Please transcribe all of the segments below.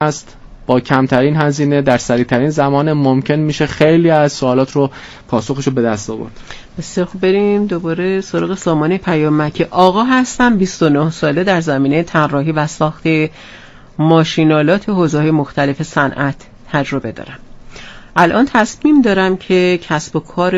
است با کمترین هزینه در سریعترین زمان ممکن میشه خیلی از سوالات رو پاسخشو به دست آورد. بسیار خوب، بریم دوباره سراغ سامانه پیامک. آقا هستم، 29 ساله، در زمینه طراحی و ساخت ماشینالات حوزه‌های مختلف صنعت تجربه دارم. الان تصمیم دارم که کسب و کار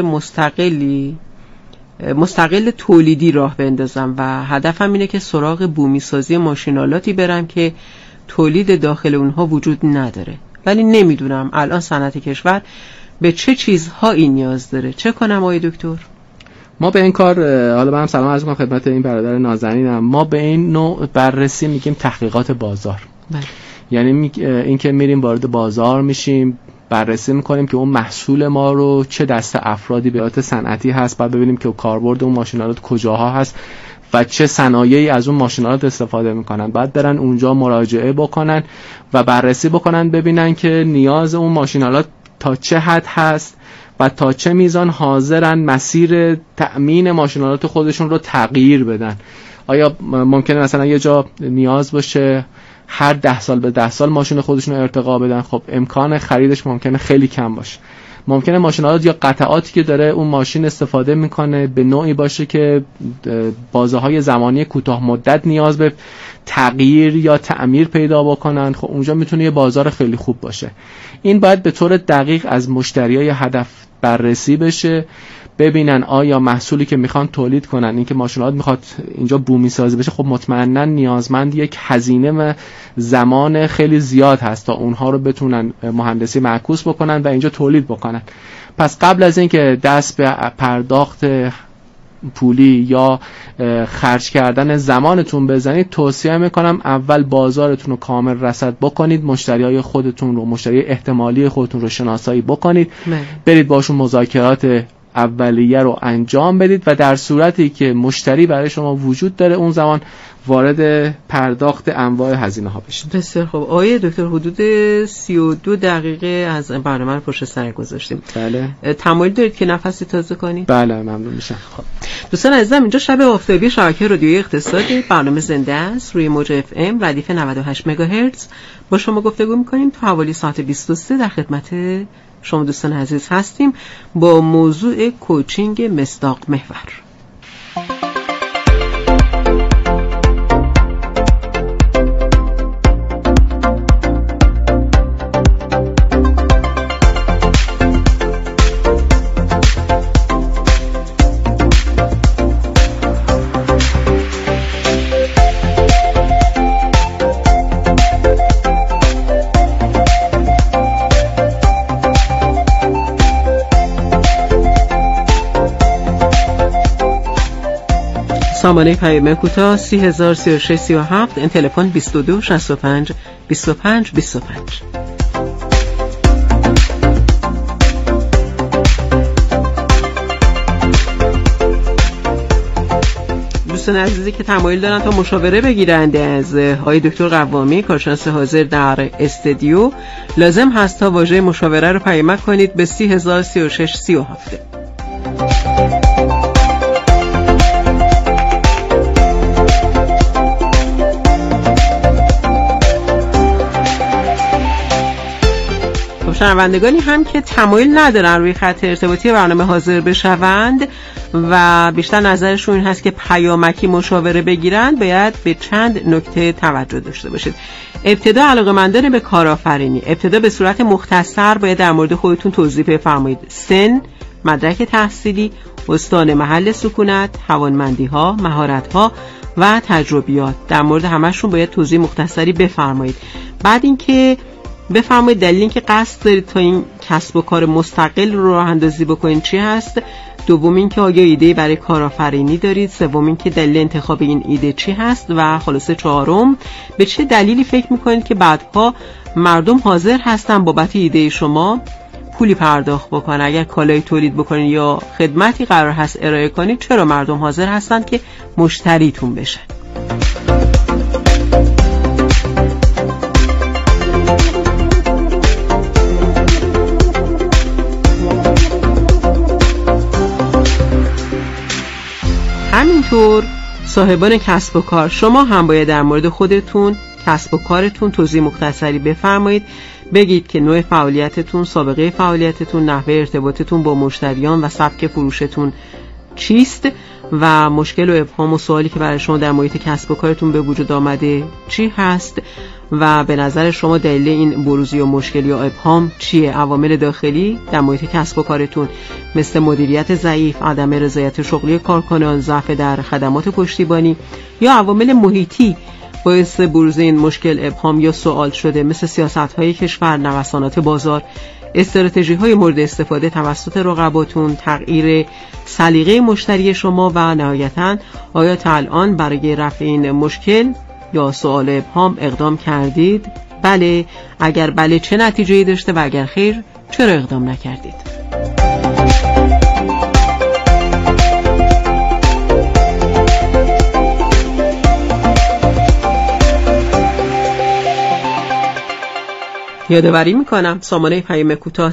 مستقل تولیدی راه بندازم و هدفم اینه که سراغ بومی سازی ماشینالاتی برم که تولید داخل اونها وجود نداره، ولی نمیدونم الان صنعت کشور به چه چیزهایی نیاز داره. چه کنم آقای دکتر؟ ما به این کار، حالا من هم سلام عرض می‌کنم خدمت این برادر نازنینم، ما به این نوع بررسی میگیم تحقیقات بازار. یعنی این که میریم وارد بازار میشیم، بررسی میکنیم که اون محصول ما رو چه دسته افرادی به صورت صنعتی هست، بعد ببینیم که کاربرد اون ماشینالات کجاها هست و چه صنایعی از اون ماشینالات استفاده میکنن. بعد برن اونجا مراجعه بکنن و بررسی بکنن، ببینن که نیاز اون ماشینالات تا چه حد هست و تا چه میزان حاضرن مسیر تأمین ماشینالات خودشون رو تغییر بدن. آیا ممکنه مثلا یه جا نیاز باشه هر 10 سال به 10 سال ماشین خودشون رو ارتقا بدن، خب امکان خریدش ممکنه خیلی کم باشه. ممکنه ماشینالات یا قطعاتی که داره اون ماشین استفاده میکنه به نوعی باشه که بازه‌های زمانی کوتاه مدت نیاز به تغییر یا تعمیر پیدا بکنن. خب اونجا میتونه یه بازار خیلی خوب باشه. این باید به طور دقیق از مشتریای هدف بررسی بشه، ببینن آیا محصولی که میخوان تولید کنن، این که ماشینالات میخواد اینجا بومی سازی بشه، خب مطمئنا نیازمند یک هزینه و زمان خیلی زیاد هست تا اونها رو بتونن مهندسی معکوس بکنن و اینجا تولید بکنن. پس قبل از اینکه دست به پرداخت پولی یا خرج کردن زمانتون بزنید، توصیه میکنم اول بازارتون رو کامل رصد بکنید، مشتریای خودتون رو، مشتری احتمالی خودتون رو شناسایی بکنید، برید باشون مذاکرات اولیه رو انجام بدید و در صورتی که مشتری برای شما وجود داره اون زمان وارد پرداخت انواع هزینه ها بشید. بسیار خوب آقای دکتر، حدود 32 دقیقه از برنامه رو پشت سر گذاشتیم. بله. تمایل دارید که نفسی تازه کنید؟ بله ممنون میشم. خب دوستان عزیزم، اینجا شب آفتابی شبکه رادیویی اقتصادی، برنامه زنده است روی موج اف ام ردیف 98 مگاهرتز با شما گفتگو می‌کنیم تا حوالی ساعت 23 در خدمت شما دوستان عزیز هستیم با موضوع کوچینگ مصداق محور. سامانه پیام کوتاه 303637، این تلفن 22 65 25 25. دوستان عزیزی که تمایل دارن تا مشاوره بگیرند از آقای دکتر قوامی، کارشناس حاضر در استودیو، لازم هست تا واژه مشاوره رو پیام کنید به 303637. شنوندگانی هم که تمایل ندارن روی خط ارتباطی برنامه حاضر بشوند و بیشتر نظرشون این هست که پیامکی مشاوره بگیرند، باید به چند نکته توجه داشته باشید. ابتدا علاقه‌مندان به کارآفرینی، ابتدا به صورت مختصر باید در مورد خودتون توضیح بفرمایید. سن، مدرک تحصیلی، استان محل سکونت، توانمندی‌ها، مهارت‌ها و تجربیات، در مورد همشون باید توضیح مختصری بفرمایید. بعد اینکه بفرمایید دلیل اینکه قصد دارید تا این کسب و کار مستقل رو راه اندازی بکنید چی هست. دوم اینکه آیا ایده برای کارآفرینی دارید. سوم اینکه دلیل انتخاب این ایده چی هست و خلاصه چهارم به چه دلیلی فکر میکنید که بعدها مردم حاضر هستن بابت ایده شما پولی پرداخت بکنن. اگر کالای تولید بکنید یا خدمتی قرار هست ارائه کنید، چرا مردم حاضر هستن که مشتریتون بشن؟ همینطور صاحبان کسب و کار، شما هم باید در مورد خودتون کسب و کارتون توضیح مختصری بفرمایید. بگید که نوع فعالیتتون، سابقه فعالیتتون، نحوه ارتباطتون با مشتریان و سبک فروشتون چیست و مشکل و ابهام و سوالی که برای شما در محیط کسب و کارتون به وجود آمده چی هست و به نظر شما دلیل این بروزی و مشکل یا ابهام چیه. عوامل داخلی در محیط کسب و کارتون مثل مدیریت ضعیف، عدم رضایت شغلی کارکنان، ضعف در خدمات پشتیبانی، یا عوامل محیطی باعث بروز این مشکل، ابهام یا سوال شده مثل سیاست‌های کشور، نوسانات بازار، استراتژی‌های مورد استفاده توسط رقباتون، تغییر سلیقه مشتری شما و نهایتاً آیا تا الان برای رفع این مشکل یا سوال ابهام اقدام کردید؟ بله. اگر بله چه نتیجه‌ای داشته و اگر خیر چرا اقدام نکردید؟ یادآوری میکنم سامانه پیام کوتاه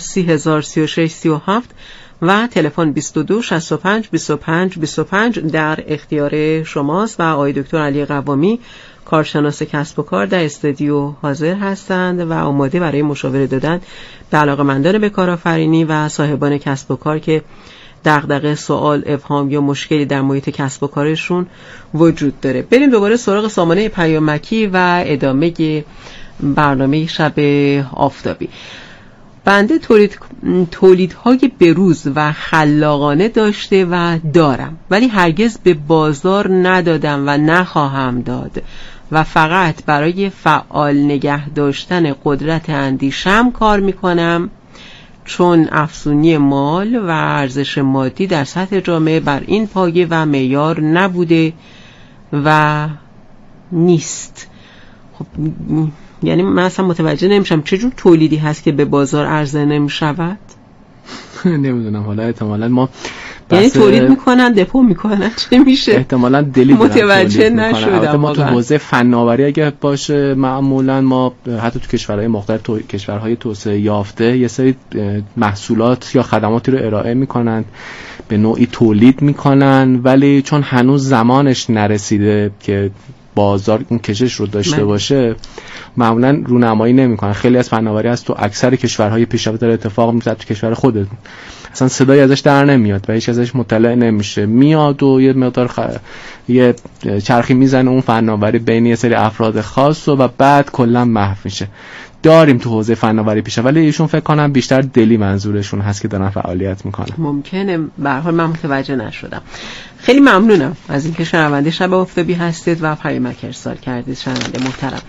303637 و تلفن 22 65 25 25 در اختیار شماست و آقای دکتر علی قوامی کارشناس کسب و کار در استودیو حاضر هستند و آماده برای مشاوره دادن به علاقه‌مندان به کارآفرینی و صاحبان کسب و کار که دغدغه، سوال، ابهام یا مشکلی در محیط کسب و کارشون وجود داره. بریم دوباره سراغ سامانه پیامکی و ادامه برنامه شب آفتابی. بنده تولیدهای بروز و خلاقانه داشته و دارم، ولی هرگز به بازار ندادم و نخواهم داد و فقط برای فعال نگه داشتن قدرت اندیشم کار میکنم، چون افزونی مال و ارزش مادی در سطح جامعه بر این پایه و معیار نبوده و نیست. خب یعنی من اصلا متوجه نمیشم چه جور تولیدی هست که به بازار عرضه نمیشود؟ نمیدونم، حالا احتمالاً ما یعنی تولید میکنن دپو میکنن، چه میشه؟ احتمالاً دلی متوجه نشدم. ما تو حوزه فناوری اگه باشه معمولاً ما حتی تو کشورهای مختلف، کشورهای توسعه یافته یه سری محصولات یا خدماتی رو ارائه میکنن، به نوعی تولید میکنن، ولی چون هنوز زمانش نرسیده که بازار اون کشش رو داشته باشه معمولا رونمایی نمیکنن. خیلی از فناوری هست تو اکثر کشورهای پیشرفته داره اتفاق میفته، تو کشور خودت اصلا صدایی ازش در نمیاد و هیچ ازش مطلع نمیشه، میاد و یه مقدار یه چرخی میزنه اون فناوری بین یه سری افراد خاص و بعد کلا محو میشه. داریم تو حوزه فناوری پیشه، ولی ایشون فکر کنم بیشتر دلی منظورشون هست که دارن فعالیت میکنن. ممکنه، به هر حال من متوجه نشدم. خیلی ممنونم از اینکه شنونده شب آفتابی هستید و پیامک ارسال کردید. شنونده محترم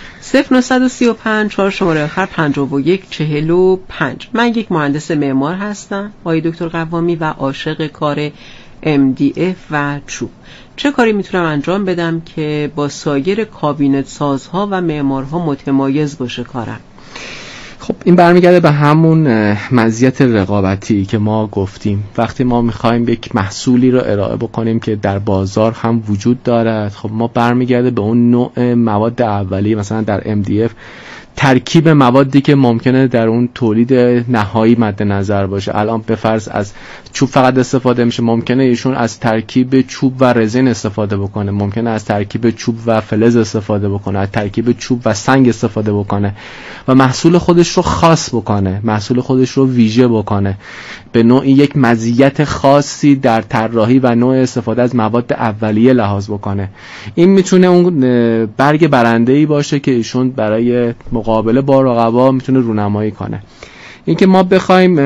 0935 4 شماره آخر 5145. من یک مهندس معمار هستم، آقای دکتر قوامی، و عاشق کار MDF و چوب. چه کاری میتونم انجام بدم که با سایر کابینت سازها و معمارها متمایز باشه کارم؟ خب این برمیگرده به همون مزیت رقابتی که ما گفتیم. وقتی ما میخوایم یک محصولی رو ارائه بکنیم که در بازار هم وجود دارد، خب ما برمیگرده به اون نوع مواد اولیه، مثلا در MDF ترکیب موادی که ممکنه در اون تولید نهایی مد نظر باشه. الان به فرض از چوب فقط استفاده میشه، ممکنه ایشون از ترکیب چوب و رزین استفاده بکنه، ممکنه از ترکیب چوب و فلز استفاده بکنه، از ترکیب چوب و سنگ استفاده بکنه و محصول خودش رو خاص بکنه، محصول خودش رو ویژه بکنه، به نوعی یک مزیت خاصی در طراحی و نوع استفاده از مواد اولیه لحاظ بکنه. این میتونه اون برگ برنده‌ای باشه که ایشون برای مقابله با رقبا میتونه رونمایی کنه. اینکه ما بخوایم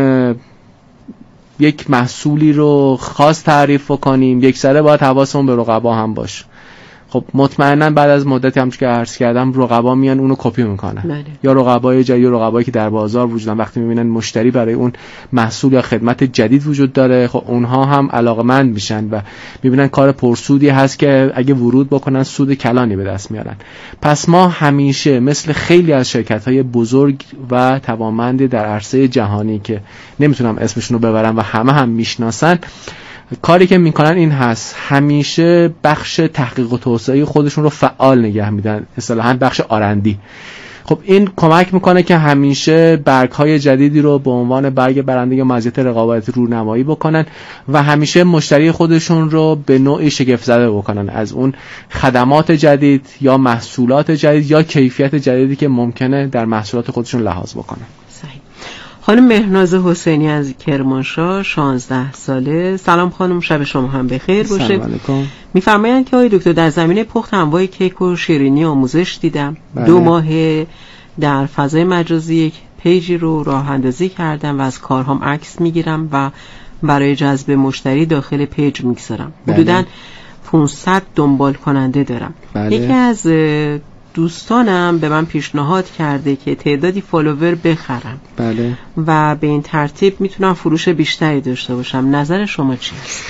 یک محصولی رو خاص تعریف کنیم، یک سره باید حواسمون به رقبا هم باشه. خب مطمئنا بعد از مدتی همچون که عرض کردم رقبا میان اونو کپی میکنن، یا رقبای جدید، یا رقبایی که در بازار وجودن، وقتی میبینن مشتری برای اون محصول یا خدمت جدید وجود داره، خب اونها هم علاقمند میشن و میبینن کار پرسودی هست که اگه ورود بکنن سود کلانی به دست میارن. پس ما همیشه مثل خیلی از شرکت‌های بزرگ و توانمندی در عرصه جهانی که نمیتونم اسمشون رو ببرم و همه هم میشناسن، کاری که میکنن این هست، همیشه بخش تحقیق و توسعه خودشون رو فعال نگه میدن، اصطلاحاً بخش آرندی. خب این کمک میکنه که همیشه برگ‌های جدیدی رو به عنوان برگ برنده یا مزیت رقابت رونمایی بکنن و همیشه مشتری خودشون رو به نوعی شگفت زده بکنن از اون خدمات جدید یا محصولات جدید یا کیفیت جدیدی که ممکنه در محصولات خودشون لحاظ بکنن. صحیح. خانم مهرناز حسینی از کرمانشاه، 16 ساله. سلام خانم، شب شما هم بخیر باشه. سلام علیکم. میفرمایند که آقای دکتر در زمینه پخت انواع کیک و شیرینی آموزش دیدم. 2 ماه در فضای مجازی یک پیجی رو راه اندازی کردم و از کارهام عکس میگیرم و برای جذب مشتری داخل پیج میگذارم. حدوداً 500 دنبال کننده دارم. یکی از دوستانم به من پیشنهاد کرده که تعدادی فالوور بخرم. و به این ترتیب میتونم فروش بیشتری داشته باشم. نظر شما چی است؟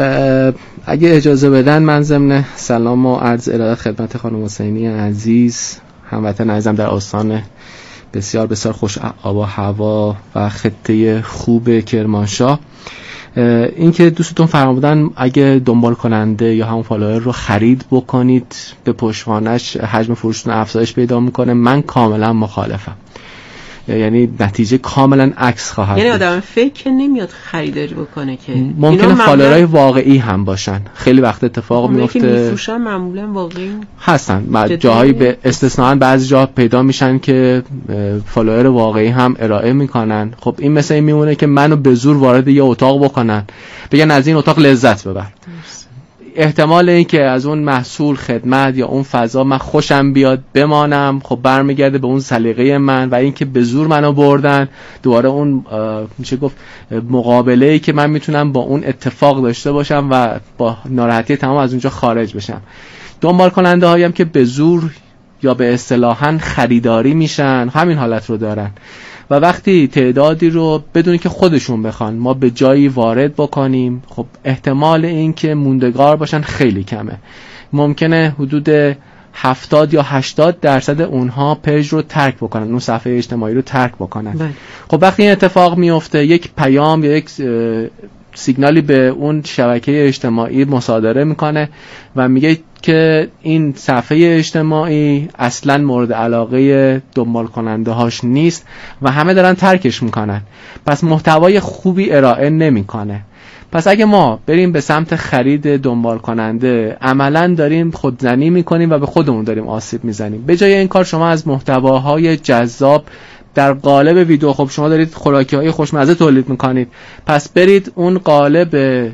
اگه اجازه بدن من ضمن سلام و عرض ارادت خدمت خانم حسینی عزیز، هموطن عزیزم در آستان بسیار بسیار خوش آب و هوا و خطه خوب کرمانشاه، این که دوستتون فرمودن اگه دنبال کننده یا همون فالوور رو خرید بکنید به پشتوانش حجم فروشتون افزایش پیدا میکنه، من کاملا مخالفم. یعنی نتیجه کاملا عکس خواهد. یعنی آدم فکر نمیاد خریداری بکنه که ممکنه فالوورای واقعی هم باشن. خیلی وقت اتفاق میفته که میفروشن معمولا واقعی هستن، جاهایی به استثناء بعضی جاها پیدا میشن که فالوور واقعی هم ارائه میکنن. خب این مثل این میمونه که منو به زور وارد یه اتاق بکنن، بگن از این اتاق لذت ببر. احتمال این که از اون محصول، خدمت یا اون فضا من خوشم بیاد بمانم، خب برمیگرده به اون سلیقه من، و این که به زور منو بردن دوباره اون میشه گفت مقابله‌ای که من میتونم با اون اتفاق داشته باشم و با ناراحتی تمام از اونجا خارج بشم. دنبال کننده هایم که به زور یا به اصطلاحاً خریداری میشن همین حالت رو دارن و وقتی تعدادی رو بدون که خودشون بخوان ما به جایی وارد بکنیم، خب احتمال این که موندگار باشن خیلی کمه. ممکنه حدود 70 یا 80% اونها پیج رو ترک بکنن، اون صفحه اجتماعی رو ترک بکنن. خب وقتی این اتفاق میفته یک پیام یا یک سیگنالی به اون شبکه اجتماعی مصادره میکنه و میگه که این صفحه اجتماعی اصلا مورد علاقه دنبال کننده هاش نیست و همه دارن ترکش میکنن، پس محتوای خوبی ارائه نمیکنه. پس اگه ما بریم به سمت خرید دنبال کننده، عملاً داریم خودزنی میکنیم و به خودمون داریم آسیب میزنیم. به جای این کار شما از محتواهای جذاب در قالب ویدیو، خب شما دارید خوراکی‌های خوشمزه تولید میکنید، پس برید اون قالب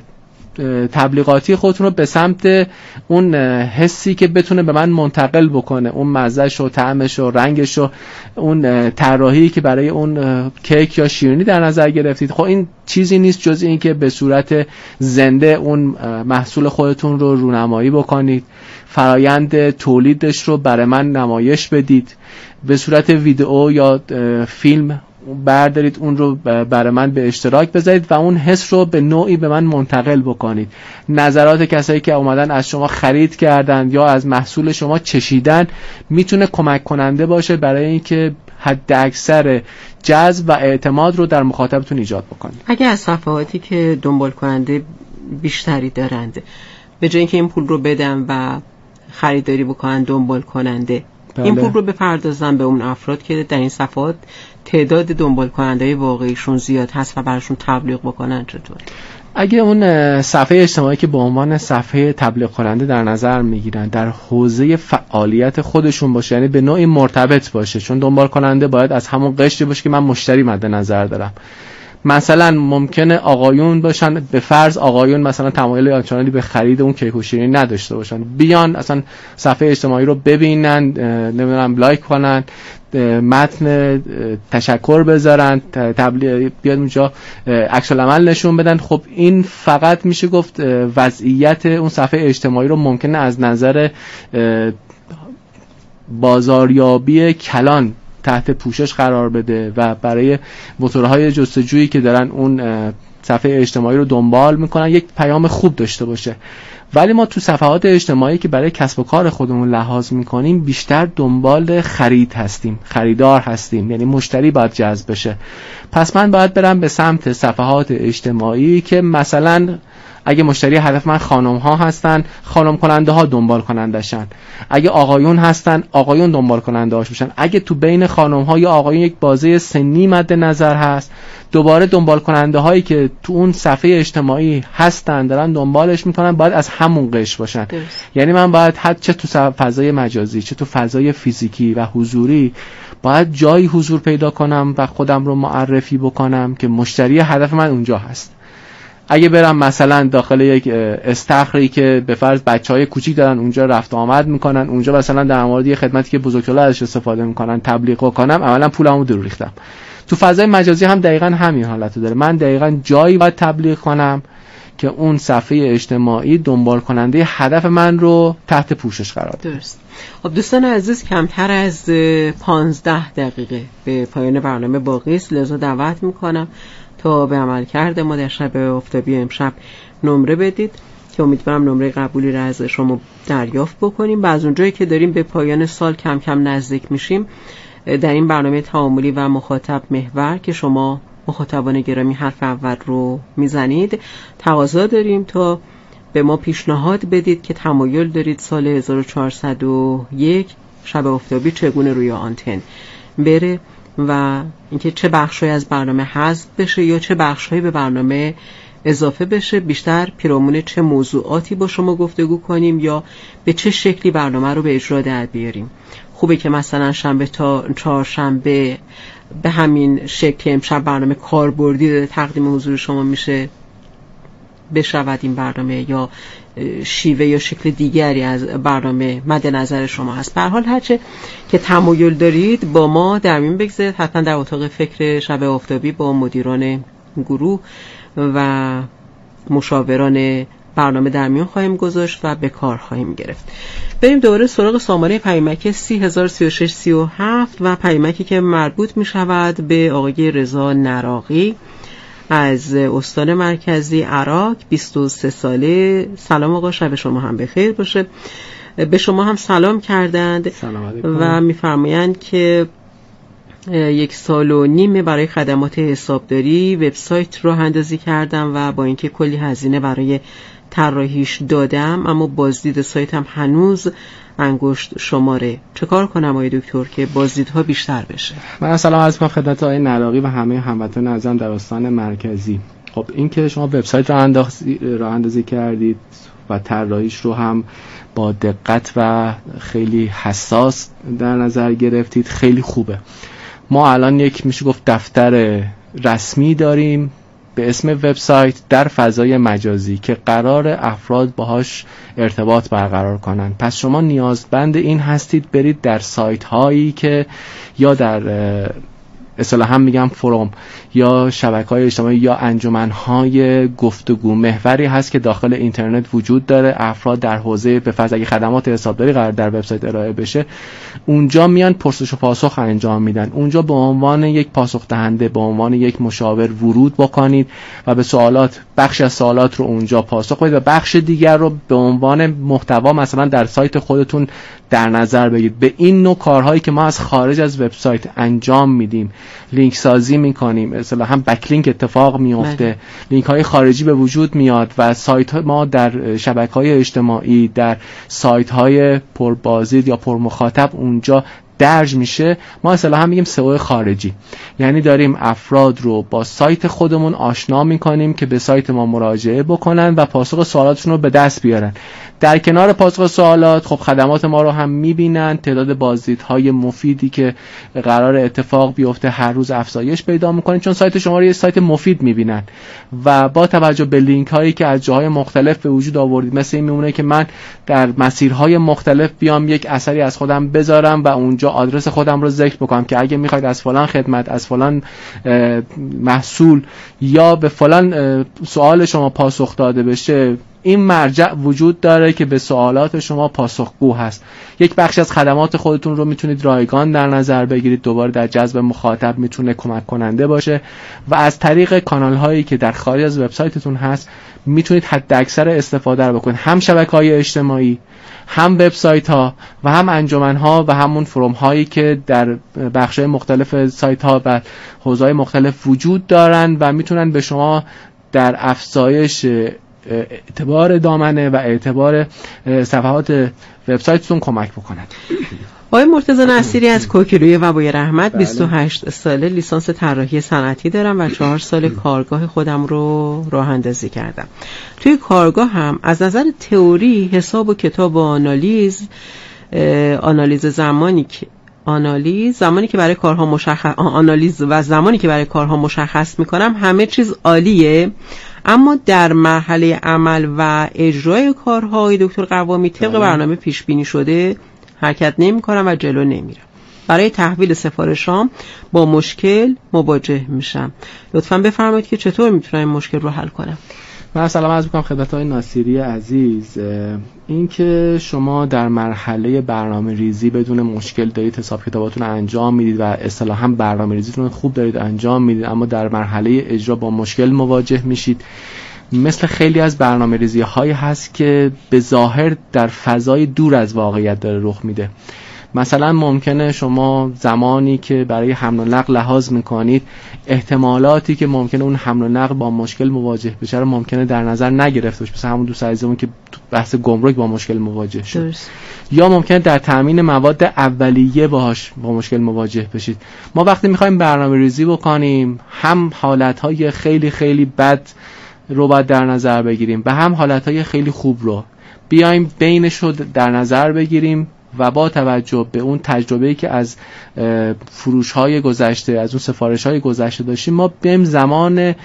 تبلیغاتی خودتون رو به سمت اون حسی که بتونه به من منتقل بکنه، اون مزهش و طعمش و رنگش و اون طراحی که برای اون کیک یا شیرینی در نظر گرفتید. خب این چیزی نیست جز این که به صورت زنده اون محصول خودتون رو رونمایی بکنید، فرایند تولیدش رو برای من نمایش بدید، به صورت ویدئو یا فیلم بردارید اون رو برای من به اشتراک بذارید و اون حس رو به نوعی به من منتقل بکنید. نظرات کسایی که اومدن از شما خرید کردن یا از محصول شما چشیدن میتونه کمک کننده باشه برای اینکه حد اکثر جذب و اعتماد رو در مخاطبتون ایجاد بکنید. اگه از صفحاتی که دنبال کننده بیشتری دارند به جای اینکه این پول رو بدم و خریداری بکنن دنبال کننده، این پول رو بپردازن به اون افراد که در این صفحات تعداد دنبال کننده واقعیشون زیاد هست و براشون تبلیغ بکنن، چطور؟ اگه اون صفحه اجتماعی که به عنوان صفحه تبلیغ کننده در نظر میگیرن در حوزه فعالیت خودشون باشه، یعنی به نوعی مرتبط باشه، چون دنبال کننده باید از همون قشری باشه که من مشتری مد نظر دارم. مثلا ممکنه آقایون باشن، به فرض آقایون مثلا تمایل آنچنانی به خرید اون کیک و شیرینی نداشته باشن، بیان اصلا صفحه اجتماعی رو ببینن، نمیدونم لایک کنن، متن تشکر بذارن، تبلیغ بیاد اونجا عکس العمل نشون بدن. خب این فقط میشه گفت وضعیت اون صفحه اجتماعی رو ممکنه از نظر بازاریابی کلان تحت پوشش قرار بده و برای موتورهای جستجویی که دارن اون صفحه اجتماعی رو دنبال میکنن یک پیام خوب داشته باشه. ولی ما تو صفحات اجتماعی که برای کسب و کار خودمون لحاظ میکنیم بیشتر دنبال خرید هستیم، خریدار هستیم، یعنی مشتری باید جذب بشه. پس من باید برم به سمت صفحات اجتماعی که مثلا اگه مشتری هدف من خانم ها هستن، خانم کننده ها دنبال کنندشن. اگه آقایون هستن، آقایون دنبال کننده هاش میشن. اگه تو بین خانم ها یا آقایون یک بازه سنی مد نظر هست، دوباره دنبال کننده هایی که تو اون صفحه اجتماعی هستن دارن دنبالش میکنن، باید از همون قش باشن. یعنی من باید چه تو فضای مجازی چه تو فضای فیزیکی و حضوری باید جایی حضور پیدا کنم و خودم رو معرفی بکنم که مشتری هدف من اونجا هست. اگه برم مثلا داخل یک استخری که به فرض بچهای کوچیک دارن اونجا رفت آمد میکنن، اونجا مثلا در مورد یه خدمتی که بزرگسالا ازش استفاده میکنن تبلیغ کنم، اولا پولمو دور ریختم. تو فضای مجازی هم دقیقاً همین حالت داره. من دقیقاً جایی باید تبلیغ کنم که اون صفحه اجتماعی دنبال کننده هدف من رو تحت پوشش قرار بده. درست. خب دوستان عزیز، کمتر از 15 دقیقه به پایان برنامه باقی است، لذا دعوت میکنم تا به عملکرد ما در شب آفتابی امشب نمره بدید که امیدوارم نمره قبولی را از شما دریافت بکنیم. و از اونجایی که داریم به پایان سال کم کم نزدیک میشیم، در این برنامه تعاملی و مخاطب محور که شما مخاطبان گرامی حرف اول رو میزنید، تقاضا داریم تا به ما پیشنهاد بدید که تمایل دارید سال 1401 شب آفتابی چگونه روی آنتن بره و اینکه چه بخشی از برنامه حذف بشه یا چه بخشی به برنامه اضافه بشه، بیشتر پیرامون چه موضوعاتی با شما گفتگو کنیم یا به چه شکلی برنامه رو به اجرا در بیاریم. خوبه که مثلا شنبه تا چهارشنبه به همین شکل امشب برنامه کاربردی تقدیم حضور شما میشه بشود این برنامه، یا شیوه یا شکل دیگری از برنامه مد نظر شما هست. به هر حال هرچه که تمایل دارید با ما در میون بگذارید. حتما در اتاق فکر شب آفتابی با مدیران گروه و مشاوران برنامه در میون خواهیم گذاشت و به کار خواهیم گرفت. بریم دوباره سراغ سامانه پیامک 3003637 و پیامکی که مربوط می شود به آقای رضا نراقی از استان مرکزی عراق، 23 ساله. سلام آقا، شب شما هم بخیر باشه. به شما هم سلام کردند و می‌فرمایند که 1.5 سال برای خدمات حسابداری وبسایت راه اندازی کردم و با اینکه کلی هزینه برای طراحیش دادم اما بازدید سایتم هنوز انگشت شماره. چه کار کنم آقای دکتر که بازدیدها بیشتر بشه؟ من سلام عرض می‌کنم خدمت آقای نراقی و همه هموطنان عزیزم در استان مرکزی. خب این که شما وبسایت راه اندازی کردید و طراحیش رو هم با دقت و خیلی حساس در نظر گرفتید، خیلی خوبه. ما الان یک میشه گفت دفتر رسمی داریم به اسم وبسایت در فضای مجازی که قرار افراد باهاش ارتباط برقرار کنن. پس شما نیازمند این هستید برید در سایت هایی که یا در اصطلاحاً میگم فروم یا شبکه‌های اجتماعی یا انجمن‌های گفتگو محوری هست که داخل اینترنت وجود داره. افراد در حوزه به فرض اگه خدمات حسابداری قرار در وبسایت ارائه بشه، اونجا میان پرسش و پاسخ انجام میدن. اونجا به عنوان یک پاسخ دهنده، به عنوان یک مشاور ورود بکنید و به سوالات، بخش از سوالات رو اونجا پاسخ بدید و بخش دیگر رو به عنوان محتوا مثلا در سایت خودتون در نظر بگیرید. به این نوع کارهایی که ما از خارج از وبسایت انجام میدیم، لینک سازی میکنیم، مثلا هم بکلینک اتفاق میفته، لینک های خارجی به وجود میاد و سایت ما در شبکه‌های اجتماعی، در سایت های پربازدید یا پرمخاطب اونجا درج میشه. ما اصلا هم میگیم سئو خارجی، یعنی داریم افراد رو با سایت خودمون آشنا میکنیم که به سایت ما مراجعه بکنن و پاسخ سوالاتشون رو به دست بیارن. در کنار پاسخ سوالات خب خدمات ما رو هم میبینن، تعداد بازدیدهای مفیدی که قرار اتفاق بیفته هر روز افزایش پیدا میکنه، چون سایت شما رو یه سایت مفید میبینن و با توجه به لینک هایی که از جاهای مختلف به وجود آوردید، مثل این میمونه که من در مسیرهای مختلف بیام یک اثری از خودم بذارم و اونجا آدرس خودم رو ذکر بکنم که اگه میخواید از فلان خدمت، از فلان محصول یا به فلان سوال شما پاسخ داده بشه، این مرجع وجود داره که به سوالات شما پاسخگو هست. یک بخش از خدمات خودتون رو میتونید رایگان در نظر بگیرید، دوباره در جذب مخاطب میتونه کمک کننده باشه و از طریق کانال هایی که در خارج از وبسایتتون هست میتونید حد اکثر استفاده رو بکنید، هم شبکه‌های اجتماعی، هم وبسایت ها و هم انجمن ها و همون فروم هایی که در بخش مختلف سایت ها و حوزه‌های مختلف وجود دارن و میتونن به شما در افزایش اعتبار دامنه و اعتبار صفحات وبسایتتون کمک بکنند. آقای مرتضی نصیری از کوکیلوی وبای رحمت 28 ساله لیسانس طراحی صنعتی دارم و 4 سال کارگاه خودم رو راه اندازی کردم. توی کارگاه هم از نظر تئوری حساب و کتاب و آنالیز زمانی که برای کارها مشخص میکنم همه چیز عالیه، اما در مرحله عمل و اجرای کارهای دکتر قوامی طبق برنامه پیش بینی شده حرکت نمی‌کنم و جلو نمیرم. برای تحویل سفارشام با مشکل مواجه میشم. لطفاً بفرمایید که چطور میتونم این مشکل رو حل کنم. من سلام عرض می‌کنم خدمت آقای ناصری عزیز. این که شما در مرحله برنامه ریزی بدون مشکل دارید حساب کتاباتون انجام میدید و اصطلاحاً برنامه ریزیتون خوب دارید انجام میدید، اما در مرحله اجرا با مشکل مواجه میشید، مثل خیلی از برنامه ریزی هایی هست که به ظاهر در فضای دور از واقعیت داره رخ میده. مثلا ممکنه شما زمانی که برای حمل و نقل لحاظ میکنید احتمالاتی که ممکنه اون حمل و نقل با مشکل مواجه بشه رو ممکنه در نظر نگرفته باشه، مثلا همون دوست عزیزمون که بحث گمرک با مشکل مواجه شد. یا ممکنه در تامین مواد اولیه باهاش با مشکل مواجه بشید. ما وقتی میخوایم برنامه ریزی بکنیم هم حالتهای خیلی خیلی بد رو باید در نظر بگیریم و هم حالتهای خیلی خوب رو بیایم بینش رو در نظر بگیریم و با توجه به اون تجربه‌ای که از فروش‌های گذشته، از اون سفارش‌های گذشته داشتیم، ما بیم زمان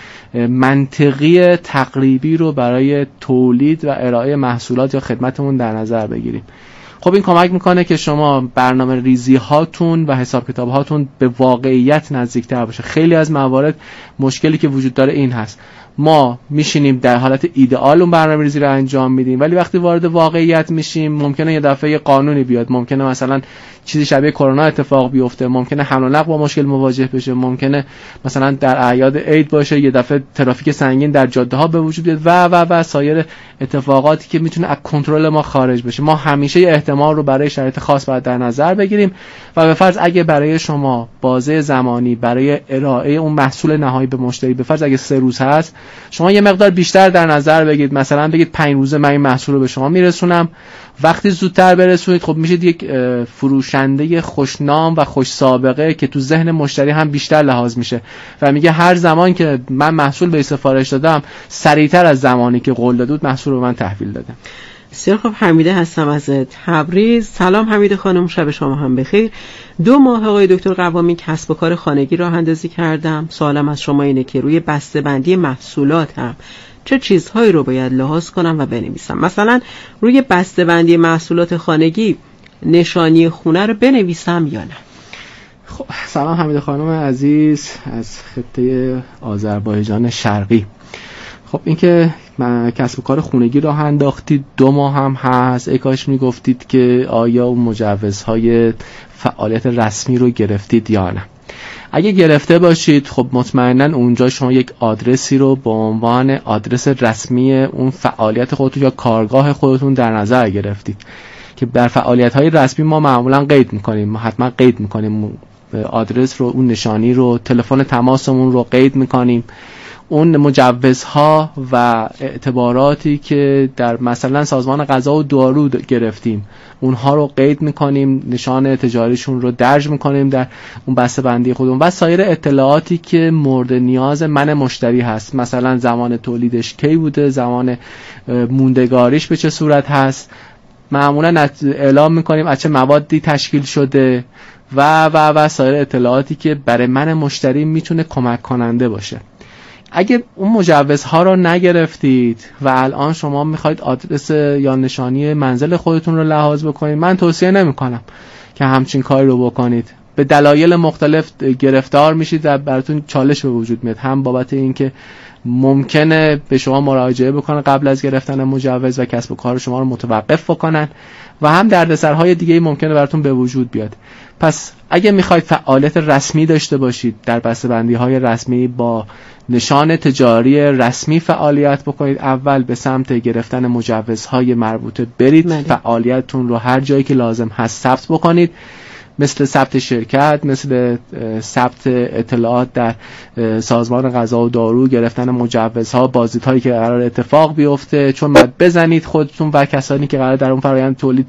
منطقی تقریبی رو برای تولید و ارائه محصولات یا خدمتمون در نظر بگیریم. خب این کمک میکنه که شما برنامه ریزی هاتون و حساب کتاب هاتون به واقعیت نزدیکتر باشه. خیلی از موارد مشکلی که وجود داره این هست، ما میشینیم در حالت ایدئال اون برنامه ریزی رو انجام میدیم، ولی وقتی وارد واقعیت میشیم ممکنه یه دفعه یه قانونی بیاد، ممکنه مثلا چیزی شبیه کرونا اتفاق بیفته، ممکنه حمل و نقل با مشکل مواجه بشه، ممکنه مثلا در اعیاد عید باشه یه دفعه ترافیک سنگین در جاده ها به وجود بیاد و سایر اتفاقاتی که میتونه از کنترل ما خارج بشه. ما همیشه یه احتمال رو برای شرایط خاص باید در نظر بگیریم و به فرض اگه برای شما بازه زمانی برای ارائه اون محصول نهایی به مشتری به فرض اگه 3 روز هست، شما یه مقدار بیشتر در نظر بگیرید، مثلا بگید 5 روزه من این محصول رو به شما میرسونم. وقتی زودتر برسونید خب میشه یک فروشنده خوشنام و خوش سابقه که تو ذهن مشتری هم بیشتر لحاظ میشه و میگه هر زمان که من محصول به سفارش دادم سریعتر از زمانی که قول داد محصول رو من تحویل دادم. بسیار خب، حمیده هستم از تبریز. سلام حمیده خانم، شب شما هم بخیر. 2 ماه آقای دکتر قوامی کسب و کار خانگی راه اندازی کردم. سوالم از شما اینه که روی بسته‌بندی محصولاتم چه چیزهایی رو باید لحاظ کنم و بنویسم؟ مثلا روی بسته‌بندی محصولات خانگی نشانی خونه رو بنویسم یا نه؟ خب سلام حمیده خانم عزیز از خطه آذربایجان شرقی. خب این که کسب و کار خونگی راه انداختید 2 ماه هم هست، ای کاش میگفتید که آیا اون مجوزهای فعالیت رسمی رو گرفتید یا نه. اگه گرفته باشید خب مطمئناً اونجا شما یک آدرسی رو به عنوان آدرس رسمی اون فعالیت خودتون یا کارگاه خودتون در نظر گرفتید که در فعالیت‌های رسمی ما معمولاً قید می‌کنیم، ما حتما قید می‌کنیم آدرس رو، اون نشانی رو، تلفن تماسمون رو قید می‌کنیم، اون مجوزها و اعتباراتی که در مثلا سازمان غذا و دارو گرفتیم اونها رو قید میکنیم، نشان تجاریشون رو درج میکنیم در اون بسته‌بندی خودمون و سایر اطلاعاتی که مورد نیاز من مشتری هست، مثلا زمان تولیدش کی بوده، زمان موندگاریش به چه صورت هست، معمولا اعلام میکنیم از چه موادی تشکیل شده و سایر اطلاعاتی که برای من مشتری میتونه کمک کننده باشه. اگه اون مجوزها رو نگرفتید و الان شما میخواید آدرس یا نشانی منزل خودتون رو لحاظ بکنید، من توصیه نمیکنم که همچین کاری رو بکنید. به دلایل مختلف گرفتار میشید و براتون چالش به وجود میاد، هم بابت اینکه ممکنه به شما مراجعه بکنن قبل از گرفتن مجوز و کسب و کار شما رو متوقف بکنن و هم دردسرهای دیگه ممکنه براتون به وجود بیاد. پس اگه میخواید فعالیت رسمی داشته باشید، در بسته‌بندی‌های رسمی با نشان تجاری رسمی فعالیت بکنید، اول به سمت گرفتن مجوزهای مربوطه برید، فعالیتتون رو هر جایی که لازم هست ثبت بکنید مثل ثبت شرکت، مثل ثبت اطلاعات در سازمان غذا و دارو، گرفتن مجوزها، بازدیدهایی که قرار اتفاق بیفته، چون باید بزنید خودتون و کسانی که قرار در اون فرآیند تولید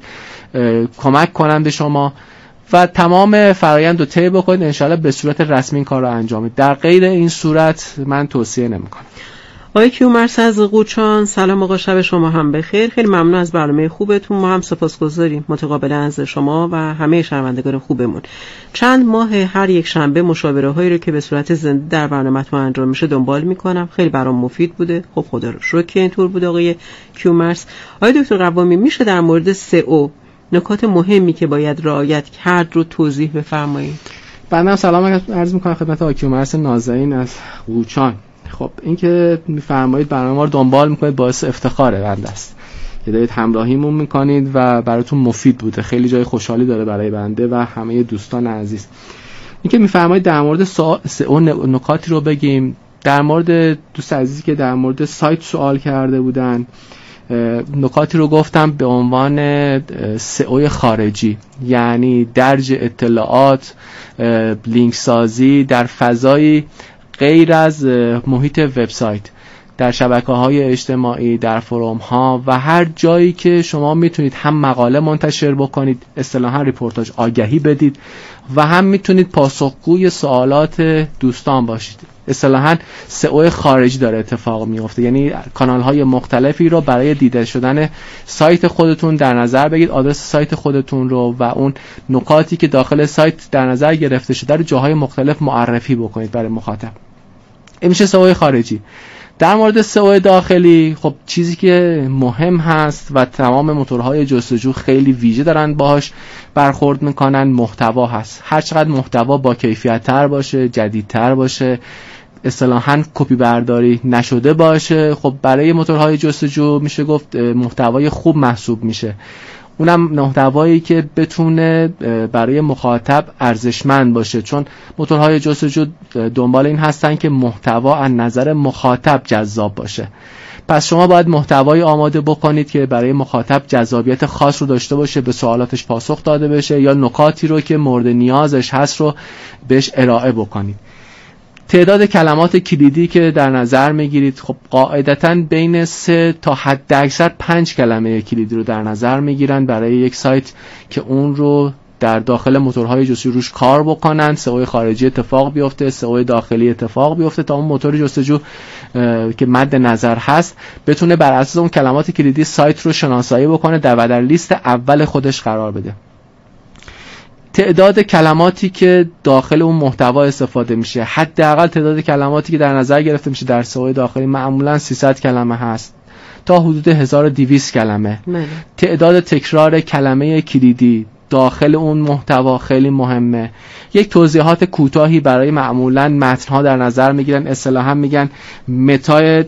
کمک کنند به شما و تمام فرآیند رو طی بکنید. انشالله به صورت رسمی این کار رو انجام بدید. در غیر این صورت من توصیه نمی‌کنم. آقای کیومرث از قوچان، سلام آقا، شب شما هم بخیر. خیلی ممنون از برنامه خوبتون. ما هم سپاسگزاریم متقابلا از شما و همه شنوندگان خوبمون. چند ماه هر یک شنبه مشاوره‌هایی رو که به صورت زنده در برنامه‌تون انجام میشه دنبال میکنم. خیلی برام مفید بوده. خب خدا رو شکر که اینطور بود آقای کیومرث. آقای دکتر قوامی، میشه در مورد سئو نکات مهمی که باید رعایت کرد رو توضیح بفرمایید؟ بنده سلام عرض میکنم خدمت آقای کیومرث نازنین از قوچان. خب این که میفرمایید برنامه ما رو دنبال میکنید باعث افتخاره بنده است که دارید همراهیمون میکنید و براتون مفید بوده. خیلی جای خوشحالی داره برای بنده و همه دوستان عزیز. این که میفرمایید در مورد سئو نکاتی رو بگیم. در مورد دوست عزیزی که در مورد سایت سوال کرده بودن، نکاتی رو گفتم به عنوان سئو خارجی، یعنی درج اطلاعات، لینک سازی در فضایی غیر از محیط وبسایت، در شبکه‌های اجتماعی، در فروم‌ها و هر جایی که شما میتونید هم مقاله منتشر بکنید، اصطلاحاً ریپورتاج آگهی بدید و هم میتونید پاسخگوی سوالات دوستان باشید. اصطلاحاً سئو خارجی داره اتفاق میفته، یعنی کانال‌های مختلفی رو برای دیده شدن سایت خودتون در نظر بگیرید، آدرس سایت خودتون رو و اون نکاتی که داخل سایت در نظر گرفته شده رو جاهای مختلف معرفی بکنید برای مخاطب. این میشه سئو خارجی. در مورد سئو داخلی، خب چیزی که مهم هست و تمام موتورهای جستجو خیلی ویژه دارن باهاش برخورد میکنن، محتوا هست. هر چقدر محتوا با کیفیت تر باشه، جدیدتر باشه، اصطلاحاً کپی برداری نشده باشه، خب برای موتورهای جستجو میشه گفت محتوای خوب محسوب میشه. اونم محتوایی که بتونه برای مخاطب ارزشمند باشه، چون موتورهای جستجو دنبال این هستن که محتوا از نظر مخاطب جذاب باشه. پس شما باید محتوایی آماده بکنید که برای مخاطب جذابیت خاص رو داشته باشه، به سوالاتش پاسخ داده بشه یا نکاتی رو که مورد نیازش هست رو بهش ارائه بکنید. تعداد کلمات کلیدی که در نظر میگیرید، خب قاعدتاً بین 3 تا حداکثر 5 کلمه کلیدی رو در نظر میگیرن برای یک سایت که اون رو در داخل موتورهای جستجو روش کار بکنن، سئو خارجی اتفاق بیفته، سئو داخلی اتفاق بیفته، تا اون موتور جستجو که مد نظر هست بتونه بر اساس اون کلمات کلیدی سایت رو شناسایی بکنه و در لیست اول خودش قرار بده. تعداد کلماتی که داخل اون محتوا استفاده میشه، حداقل تعداد کلماتی که در نظر گرفته میشه در سئو داخلی معمولا 300 کلمه هست تا حدود 1200 کلمه. تعداد تکرار کلمه کلیدی داخل اون محتوا خیلی مهمه. یک توضیحات کوتاهی برای معمولا متن‌ها در نظر میگیرن، اصطلاحاً میگن متا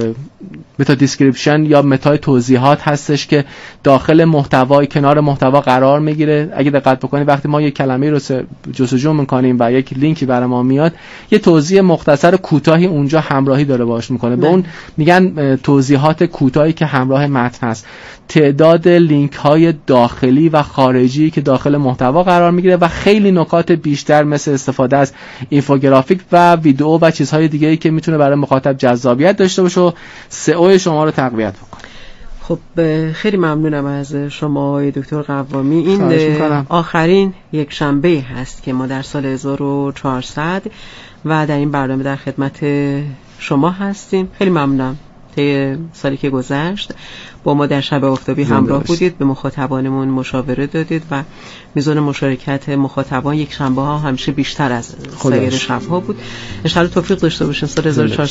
دیسکریپشن یا متای توضیحات هستش که داخل محتوای کنار محتوا قرار میگیره. اگه دقت بکنید وقتی ما یک کلمه رو جستجو میکنیم و یک لینکی برای ما میاد، یه توضیح مختصر کوتاهی اونجا همراهی داره باهاش میکنه، به اون میگن توضیحات کوتاهی که همراه متن هست. تعداد لینک های داخلی و خارجی که داخل محتوا قرار میگیره و خیلی نکات بیشتر مثل استفاده از اینفوگرافیک و ویدیو و چیزهای دیگه‌ای که میتونه برای مخاطب جذابیت داشته باشه و سئو شما رو تقویت بکنه. خب خیلی ممنونم از شما آقای دکتر قوامی. این آخرین یک شنبه هست که ما در سال 1400 و در این برنامه در خدمت شما هستیم. خیلی ممنونم طی سالی که گذشت با ما در شب آفتابی همراه بودید، به مخاطبانمون مشاوره دادید و میزان مشارکت مخاطبان یک شنبه ها همیشه بیشتر از سایر شب‌ها بود. ان شاء الله توفیق داشته باشین سال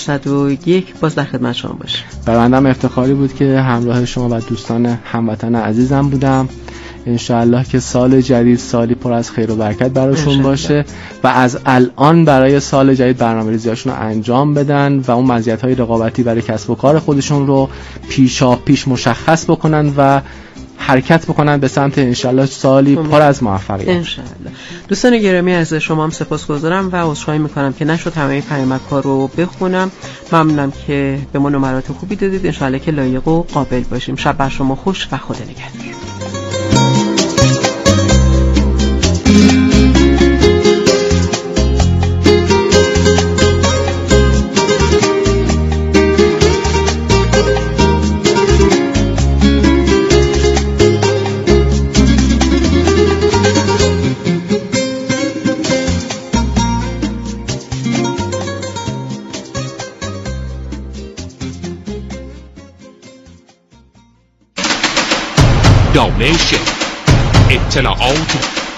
1401 باز در خدمت شما باشیم. برای من افتخاری بود که همراه شما و دوستان هموطن عزیزم بودم. انشاءالله که سال جدید سالی پر از خیر و برکت براشون باشه و از الان برای سال جدید برنامه‌ریزیاشون رو انجام بدن و اون مزیت‌های رقابتی برای کسب و کار خودشون رو پیش مشخص بکنن و حرکت بکنن به سمت انشاءالله سالی پر از موفقیت. انشاءالله. دوستان گرامی از شما هم سپاسگزارم و عذرخواهی میکنم که نشد همه پیامک‌ها رو بخونم. ممنونم که به ما نمرات خوبی دادید. انشاءالله که لایق و قابل باشیم. شب بر شما خوش و خدا نگهدار. نشر اطلاعات